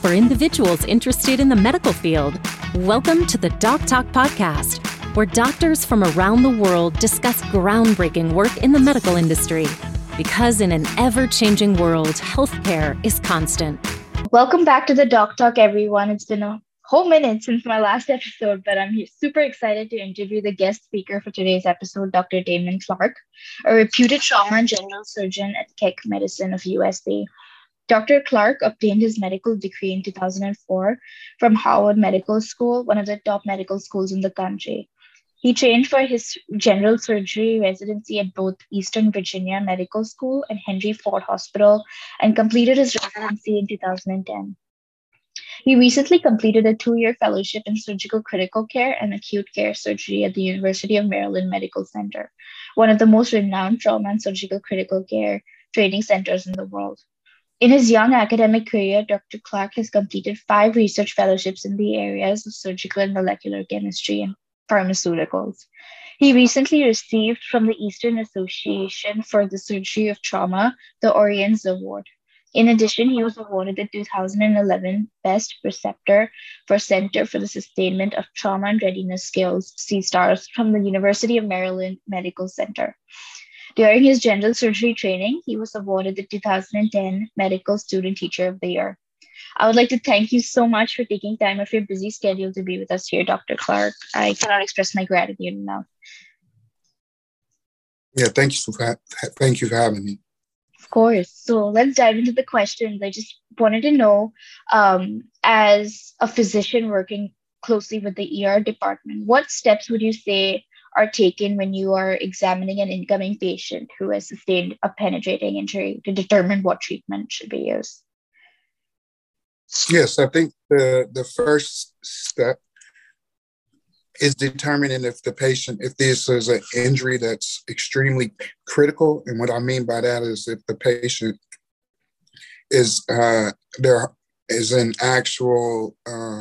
for individuals interested in the medical field. Welcome to the Doc Talk Podcast, where doctors from around the world discuss groundbreaking work in the medical industry. Because in an ever-changing world, healthcare is constant. Welcome back to the Doc Talk, everyone. It's been a whole minute since my last episode, but I'm super excited to interview the guest speaker for today's episode, Dr. Damon Clark, a reputed trauma and general surgeon at Keck Medicine of USA. Dr. Clark obtained his medical degree in 2004 from Howard Medical School, one of the top medical schools in the country. He trained for his general surgery residency at both Eastern Virginia Medical School and Henry Ford Hospital and completed his residency in 2010. He recently completed a 2-year fellowship in surgical critical care and acute care surgery at the University of Maryland Medical Center, one of the most renowned trauma and surgical critical care training centers in the world. In his young academic career, Dr. Clark has completed 5 research fellowships in the areas of surgical and molecular chemistry and pharmaceuticals. He recently received from the Eastern Association for the Surgery of Trauma the Oriens Award. In addition, he was awarded the 2011 Best Preceptor for Center for the Sustainment of Trauma and Readiness Skills, C-STARS, from the University of Maryland Medical Center. During his general surgery training, he was awarded the 2010 Medical Student Teacher of the Year. I would like to thank you so much for taking time off your busy schedule to be with us here, Dr. Clark. I cannot express my gratitude enough. Yeah, thank you for having me. Of course. So let's dive into the questions. I just wanted to know, as a physician working closely with the ER department, what steps would you say are taken when you are examining an incoming patient who has sustained a penetrating injury to determine what treatment should be used? Yes, I think the first step is determining if this is an injury that's extremely critical. And what I mean by that is if the patient is there is an actual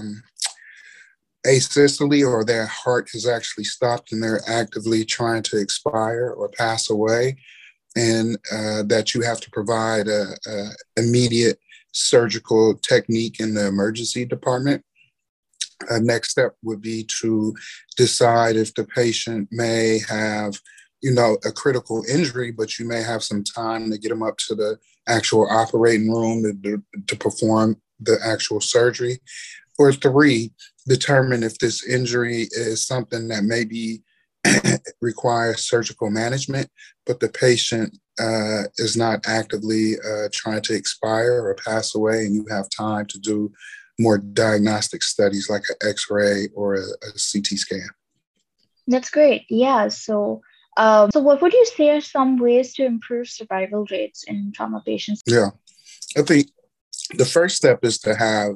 asystole, or their heart has actually stopped and they're actively trying to expire or pass away, and that you have to provide a immediate surgical technique in the emergency department. Next step would be to decide if the patient may have, a critical injury, but you may have some time to get them up to the actual operating room to perform the actual surgery. Or 3, determine if this injury is something that maybe requires surgical management, but the patient is not actively trying to expire or pass away, and you have time to do more diagnostic studies like an X-ray or a CT scan. That's great. Yeah. So what would you say are some ways to improve survival rates in trauma patients? Yeah, I think the first step is to have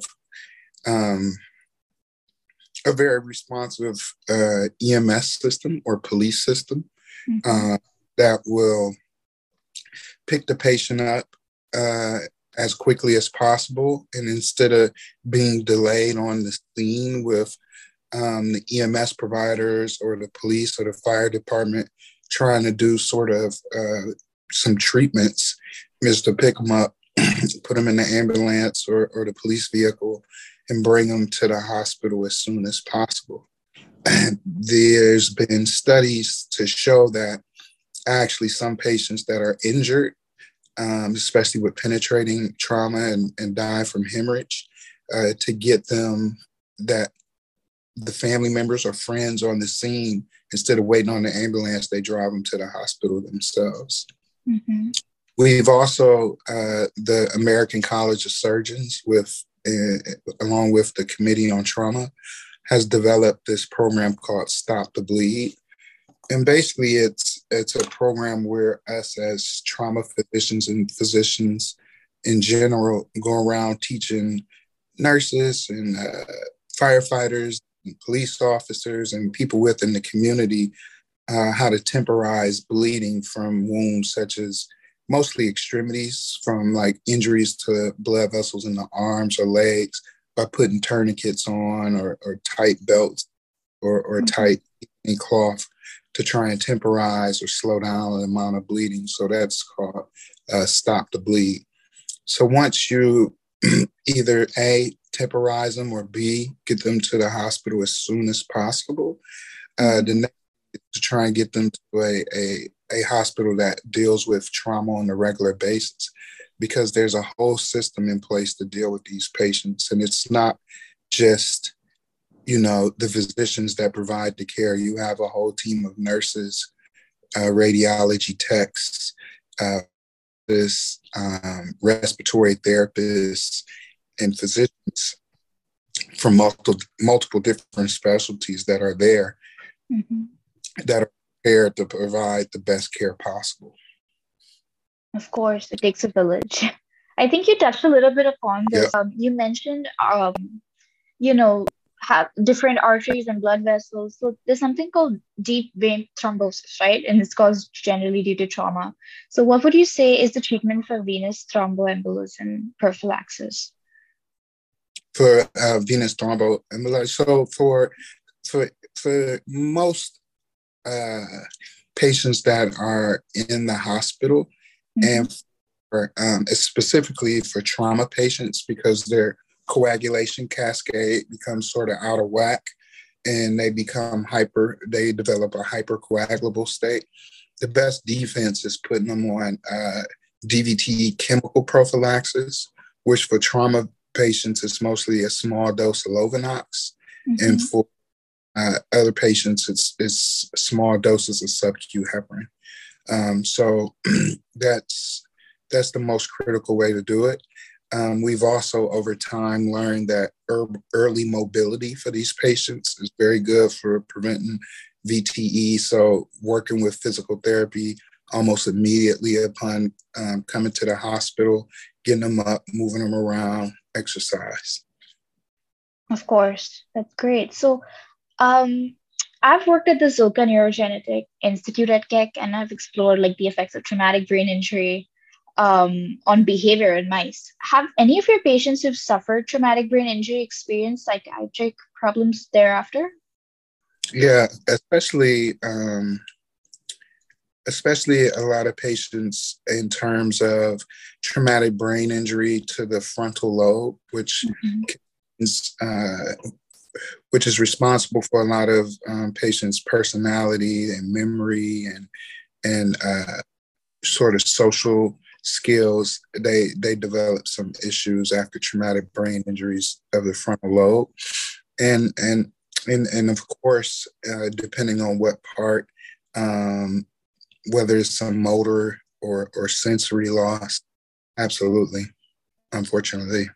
a very responsive EMS system or police system that will pick the patient up as quickly as possible. And instead of being delayed on the scene with the EMS providers or the police or the fire department trying to do sort of some treatments, is to pick them up, put them in the ambulance or the police vehicle and bring them to the hospital as soon as possible. And there's been studies to show that actually some patients that are injured, especially with penetrating trauma and die from hemorrhage, to get them that the family members or friends on the scene, instead of waiting on the ambulance, they drive them to the hospital themselves. Mm-hmm. We've also, the American College of Surgeons, along with the Committee on Trauma, has developed this program called Stop the Bleed. And basically it's a program where us as trauma physicians and physicians in general go around teaching nurses and firefighters and police officers and people within the community how to temporize bleeding from wounds such as mostly extremities, from like injuries to blood vessels in the arms or legs, by putting tourniquets on or tight belts or tight cloth to try and temporize or slow down the amount of bleeding. So that's called Stop the Bleed. So once you either A, temporize them, or B, get them to the hospital as soon as possible. The next is to try and get them to a hospital that deals with trauma on a regular basis, because there's a whole system in place to deal with these patients. And it's not just, the physicians that provide the care. You have a whole team of nurses, radiology techs, respiratory therapists, and physicians from multiple different specialties that are there, that are prepared to provide the best care possible. Of course, it takes a village. I think you touched a little bit upon this. Yep. You mentioned, have different arteries and blood vessels. So there's something called deep vein thrombosis, right? And it's caused generally due to trauma. So what would you say is the treatment for venous thromboembolism prophylaxis? For venous thromboembolism, so for most patients that are in the hospital, and for, specifically for trauma patients, because their coagulation cascade becomes sort of out of whack and they develop a hypercoagulable state. The best defense is putting them on DVT chemical prophylaxis, which for trauma patients is mostly a small dose of Lovenox. And for other patients, it's small doses of sub-Q heparin. So that's the most critical way to do it. We've also, over time, learned that early mobility for these patients is very good for preventing VTE. So working with physical therapy almost immediately upon coming to the hospital, getting them up, moving them around, exercise. Of course, that's great. So I've worked at the Zilkha Neurogenetic Institute at Keck, and I've explored the effects of traumatic brain injury on behavior in mice. Have any of your patients who've suffered traumatic brain injury experienced psychiatric problems thereafter? Yeah, especially a lot of patients in terms of traumatic brain injury to the frontal lobe, which is responsible for a lot of patients' personality and memory and sort of social skills. They develop some issues after traumatic brain injuries of the frontal lobe, and of course, depending on what part, whether it's some motor or sensory loss, absolutely, unfortunately.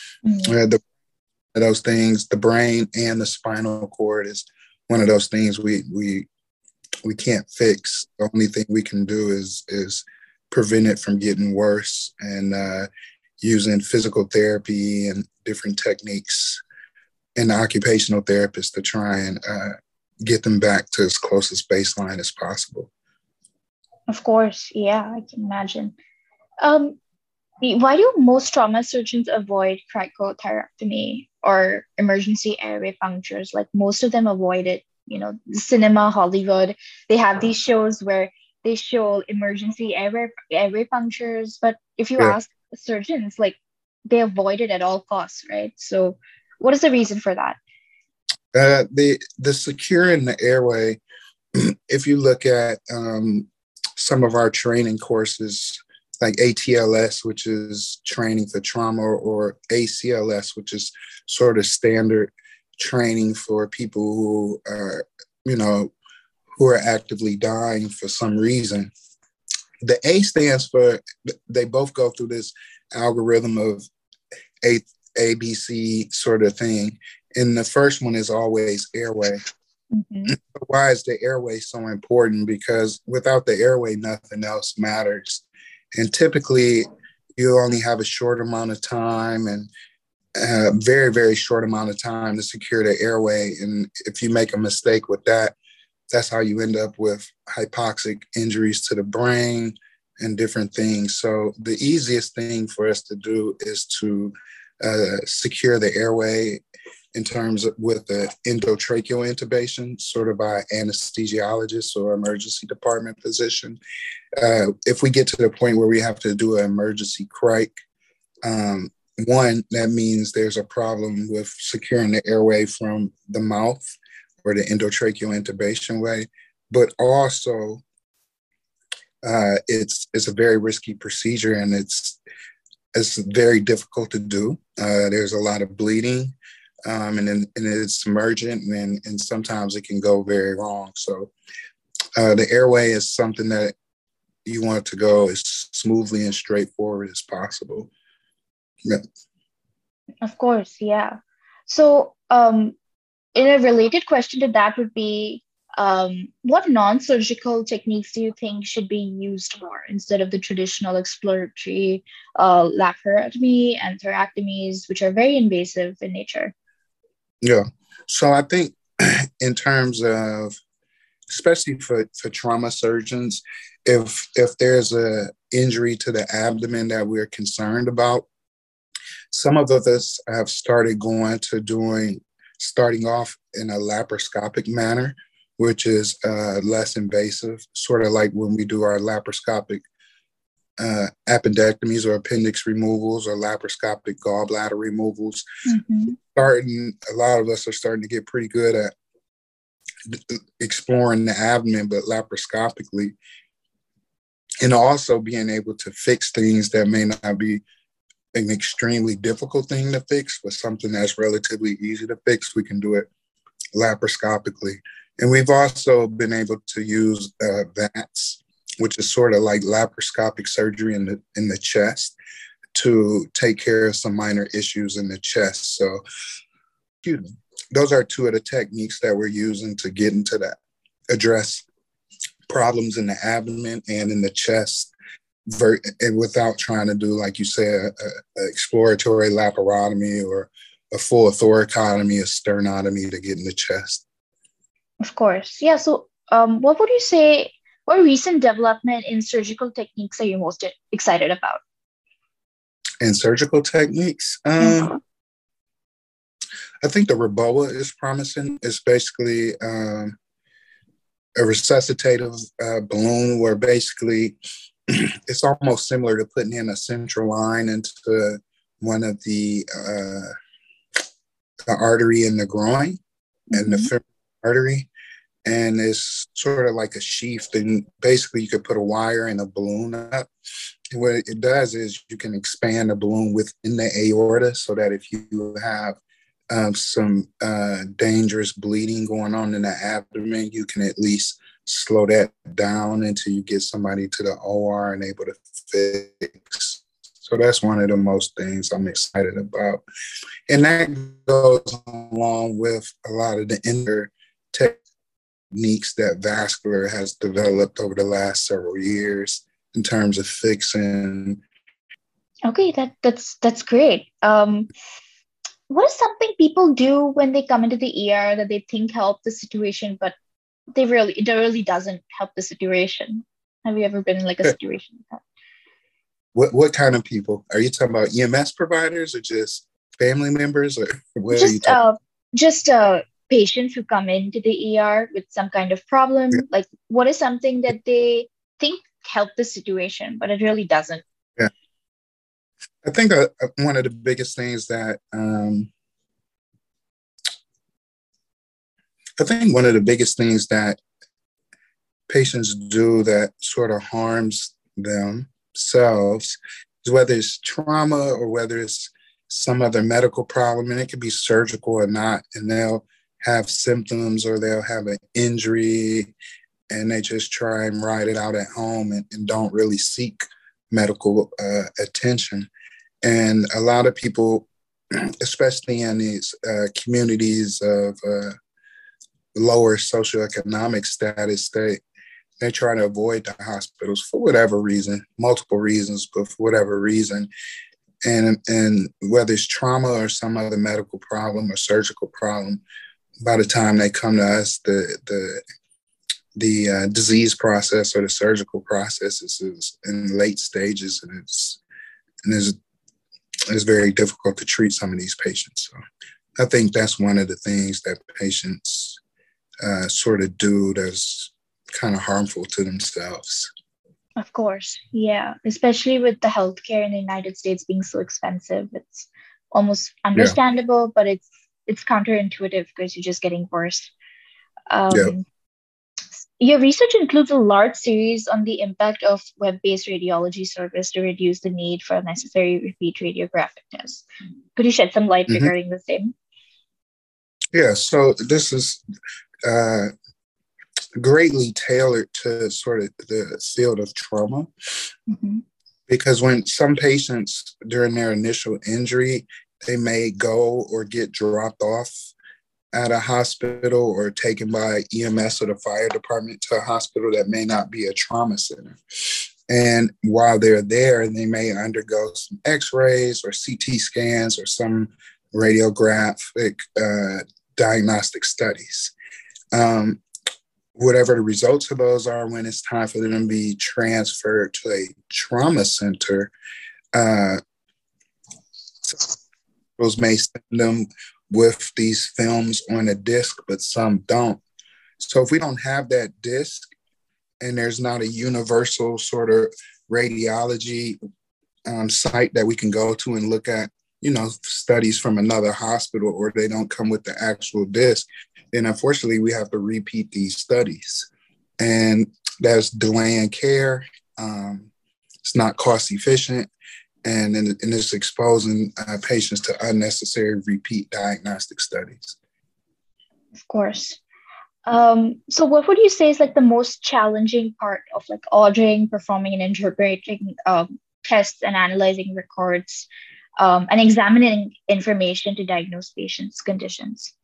Those things, the brain and the spinal cord is one of those things we can't fix. The only thing we can do is prevent it from getting worse, and using physical therapy and different techniques and occupational therapists to try and get them back to as close as baseline as possible. Of course, yeah, I can imagine. Why do most trauma surgeons avoid cricothyrectomy or emergency airway punctures? Most of them avoid it. Cinema, Hollywood, they have these shows where they show emergency airway punctures. But if you ask surgeons, they avoid it at all costs, right? So what is the reason for that? The securing the airway, if you look at some of our training courses, like ATLS, which is training for trauma, or ACLS, which is sort of standard training for people who are, who are actively dying for some reason. The A stands for, they both go through this algorithm of ABC sort of thing. And the first one is always airway. Why is the airway so important? Because without the airway, nothing else matters. And typically, you only have a short amount of time, and a very, very short amount of time to secure the airway. And if you make a mistake with that, that's how you end up with hypoxic injuries to the brain and different things. So the easiest thing for us to do is to secure the airway in terms of with the endotracheal intubation, sort of by anesthesiologist or emergency department physician. If we get to the point where we have to do an emergency cric, one, that means there's a problem with securing the airway from the mouth or the endotracheal intubation way, but also it's a very risky procedure, and it's very difficult to do. There's a lot of bleeding, and it's emergent, and sometimes it can go very wrong. So the airway is something that you want to go as smoothly and straightforward as possible. Yeah. Of course, yeah. So, in a related question to that would be, what non-surgical techniques do you think should be used more instead of the traditional exploratory laparotomy and thoracotomies, which are very invasive in nature? Yeah. So I think in terms of, especially for trauma surgeons, if there's a injury to the abdomen that we're concerned about, some of us have started starting off in a laparoscopic manner, which is less invasive, sort of like when we do our laparoscopic appendectomies or appendix removals or laparoscopic gallbladder removals. A lot of us are starting to get pretty good at exploring the abdomen, but laparoscopically, and also being able to fix things that may not be an extremely difficult thing to fix, but something that's relatively easy to fix. We can do it laparoscopically. And we've also been able to use VATS, which is sort of like laparoscopic surgery in the chest, to take care of some minor issues in the chest. So those are two of the techniques that we're using to get into that, address problems in the abdomen and in the chest, and without trying to do, like you said, a exploratory laparotomy or a full thoracotomy, a sternotomy to get in the chest. Of course. Yeah. So what would you say, what recent development in surgical techniques are you most excited about? In surgical techniques? I think the Reboa is promising. It's basically a resuscitative balloon where basically it's almost similar to putting in a central line into one of the artery in the groin and the femoral artery. And it's sort of like a sheath, and basically you could put a wire and a balloon up. And what it does is you can expand the balloon within the aorta so that if you have some dangerous bleeding going on in the abdomen, you can at least slow that down until you get somebody to the OR and able to fix. So that's one of the most things I'm excited about. And that goes along with a lot of the inner techniques that vascular has developed over the last several years in terms of fixing. Okay, that's great. What is something people do when they come into the ER that they think help the situation, but it really doesn't help the situation? Have you ever been in like a situation like that? What kind of people? Are you talking about EMS providers or just family members, or what are you talking? Just patients who come into the ER with some kind of problem. Yeah. Like, what is something that they think help the situation, but it really doesn't? Yeah. I think one of the biggest things that patients do that sort of harms themselves is whether it's trauma or whether it's some other medical problem, and it could be surgical or not, and they'll have symptoms or they'll have an injury and they just try and ride it out at home and don't really seek medical attention. And a lot of people, especially in these communities of lower socioeconomic status, they try to avoid the hospitals for whatever reason, multiple reasons, but for whatever reason. And whether it's trauma or some other medical problem or surgical problem, by the time they come to us, the disease process or the surgical process is in late stages, and it's very difficult to treat some of these patients. So I think that's one of the things that patients sort of do that's kind of harmful to themselves. Of course. Yeah. Especially with the healthcare in the United States being so expensive. It's almost Yeah. understandable, but it's counterintuitive because you're just getting worse. Yeah. Um, your research includes a large series on the impact of web-based radiology service to reduce the need for unnecessary repeat radiographic tests. Could you shed some light Hmm. regarding the same? Yeah. So this is uh, greatly tailored to sort of the field of trauma, Mm-hmm. because when some patients during their initial injury, they may go or get dropped off at a hospital or taken by EMS or the fire department to a hospital that may not be a trauma center. And while they're there, they may undergo some x-rays or CT scans or some radiographic diagnostic studies. Um, Whatever the results of those are, when it's time for them to be transferred to a trauma center, uh, those may send them with these films on a disc, but some don't. So if we don't have that disc and there's not a universal sort of radiology site that we can go to and look at, studies from another hospital, or they don't come with the actual disc, then unfortunately we have to repeat these studies. And that's delaying care. It's not cost efficient. And it's exposing patients to unnecessary repeat diagnostic studies. Of course. So what would you say is like the most challenging part of like ordering, performing, and interpreting tests and analyzing records, and examining information to diagnose patients' conditions?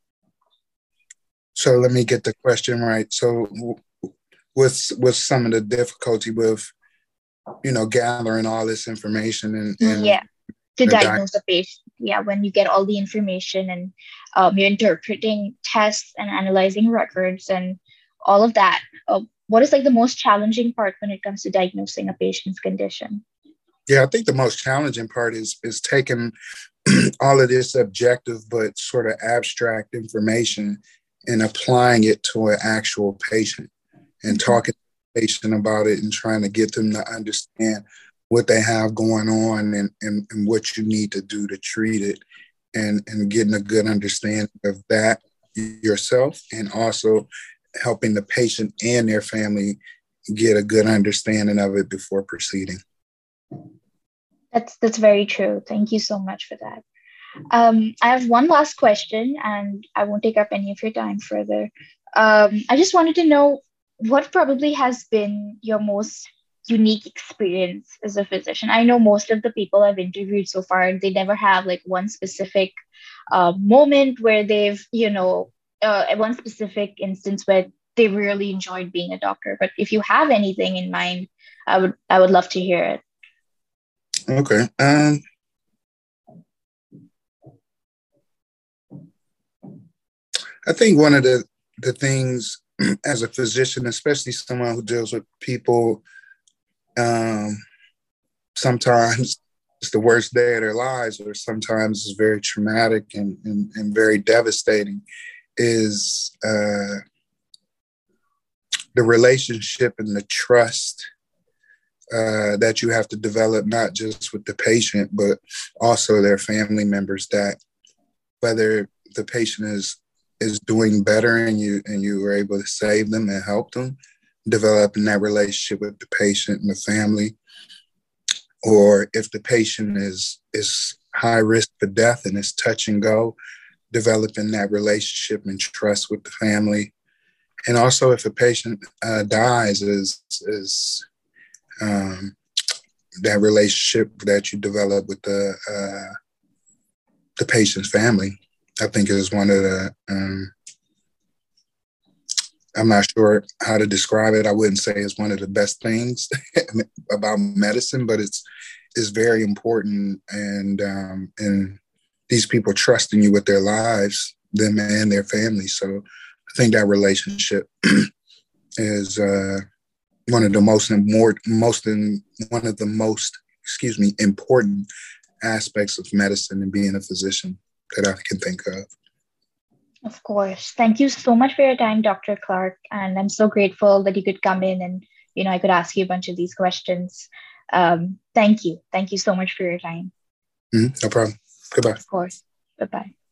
So let me get the question right. So with some of the difficulty with, gathering all this information and Yeah, to the diagnose a patient. Yeah, when you get all the information and you're interpreting tests and analyzing records and all of that. What is like the most challenging part when it comes to diagnosing a patient's condition? Yeah, I think the most challenging part is taking all of this objective but sort of abstract information and applying it to an actual patient and talking to the patient about it and trying to get them to understand what they have going on and what you need to do to treat it, and getting a good understanding of that yourself, and also helping the patient and their family get a good understanding of it before proceeding. That's very true. Thank you so much for that. I have one last question, and I won't take up any of your time further. I just wanted to know what probably has been your most unique experience as a physician. I know most of the people I've interviewed so far, they never have like one specific moment where they've, one specific instance where they really enjoyed being a doctor. But if you have anything in mind, I would love to hear it. Okay. I think one of the things as a physician, especially someone who deals with people, sometimes it's the worst day of their lives, or sometimes it's very traumatic and very devastating, is the relationship and the trust that you have to develop, not just with the patient, but also their family members, that whether the patient is doing better and you were able to save them and help them, developing that relationship with the patient and the family, or if the patient is high risk for death and is touch and go, developing that relationship and trust with the family. And also if a patient dies, is that relationship that you develop with the patient's family, I think is one of the, I'm not sure how to describe it. I wouldn't say it's one of the best things about medicine, but it's very important. And these people trusting you with their lives, them and their families. So I think that relationship is one of the most important aspects of medicine and being a physician that I can think of. Of course. Thank you so much for your time, Dr. Clark. And I'm so grateful that you could come in and, I could ask you a bunch of these questions. Thank you so much for your time. No problem. Goodbye. Of course. Bye-bye.